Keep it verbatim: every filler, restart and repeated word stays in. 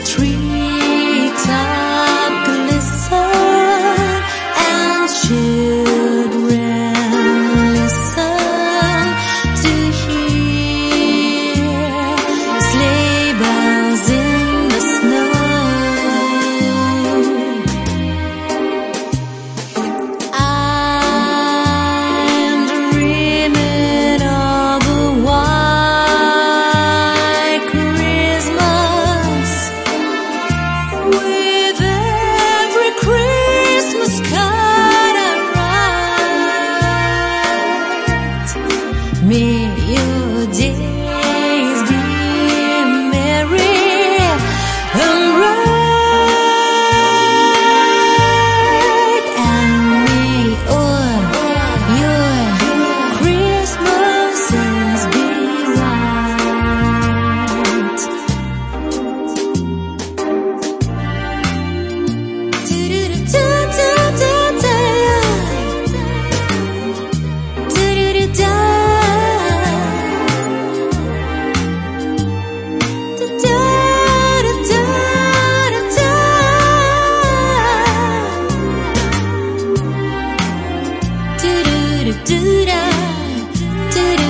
treetop glisten and children listen to hear sleigh bells in the snow. I'm dreaming of a white Christmas with every Christmas card I write. May your days be merry and bright, and may all your Christmases be right. Do-do-do-do-da, do-do